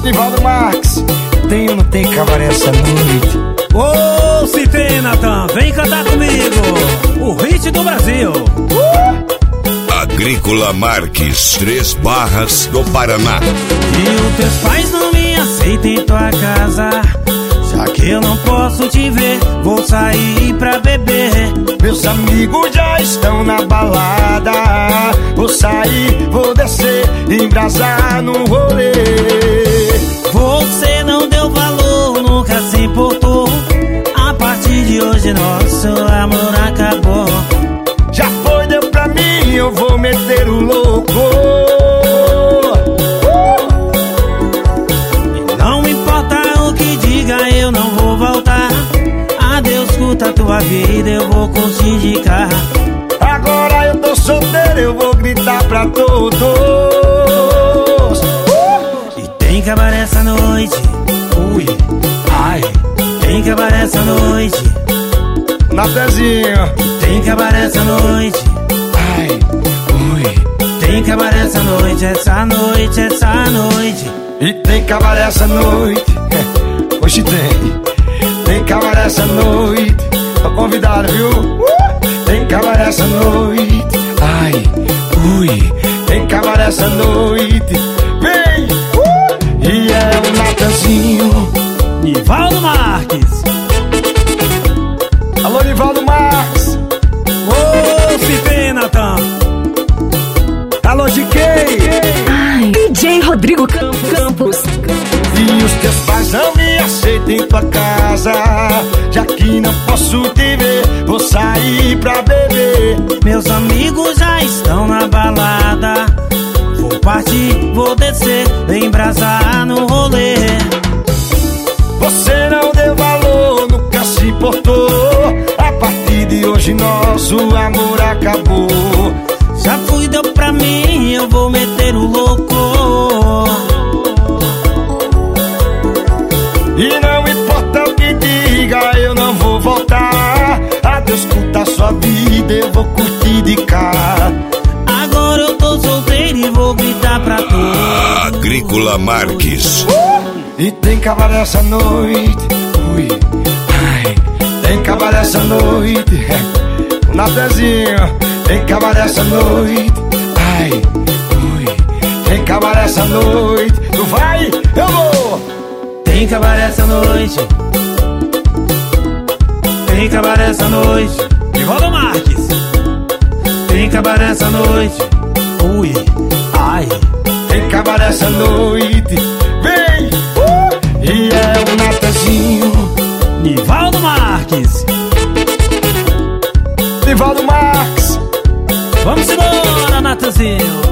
Nivaldo Marques, tem ou não tem cabaré essa noite? Ô, se tem, Natan, vem cantar comigo o hit do Brasil. Agrícola Marques, 3 Barras do Paraná. E os teus pais não me aceitam em tua casa, já que eu não posso te ver, vou sair pra beber. Meus amigos já estão na balada, vou sair, vou descer, embrasar no rolê. Você não deu valor, nunca se importou. A partir de hoje nosso amor acabou. Já foi, deu pra mim, eu vou meter o louco. Não importa o que diga, eu não vou voltar. Adeus, curta a tua vida, eu vou curtir de cá. Agora eu tô solteiro, eu vou gritar pra todos. E tem cabaré essa noite, ui, ai. Tem cabaré essa noite, Natanzinho. tem cabaré essa noite, Ai, ui. tem cabaré essa noite, essa noite, essa noite. E tem cabaré essa noite. Hoje tem cabaré essa noite. Tô convidado, viu? Tem cabaré essa noite. Ai, ui. Tem cabaré essa noite. Vem! E é o Natanzinho. Nivaldo Marques. Alô, Nivaldo Marques. Ô, se tem, Natan. Alô, GK. DJ Rodrigo Campos. E os teus pais não me aceitam em tua casa, já que não posso te ver, vou sair pra beber. Meus amigos já estão na balada, vou partir, vou descer, embrasar no rolê. Você não deu valor, nunca se importou. A partir de hoje nosso amor acabou. Já fui, deu pra mim, eu vou meter o louco. E não importa o que diga, eu não vou voltar. Adeus, curta a sua vida, eu vou curtir de cá. Agora eu tô solteiro e vou gritar pra todos. Agrícola Marques. E tem cabaré essa noite. Ui, ai. Tem cabaré essa noite. O Natanzinho. Tem cabaré essa noite. Ai, ui. Tem cabaré essa noite. Tu vai, eu vou. Tem cabaré essa noite, tem cabaré essa noite. Nivaldo Marques. Tem cabaré essa noite, ui, ai. Tem cabaré essa noite. Vem! E é o Natanzinho. Nivaldo Marques. Nivaldo Marques. Vamos embora, Natanzinho.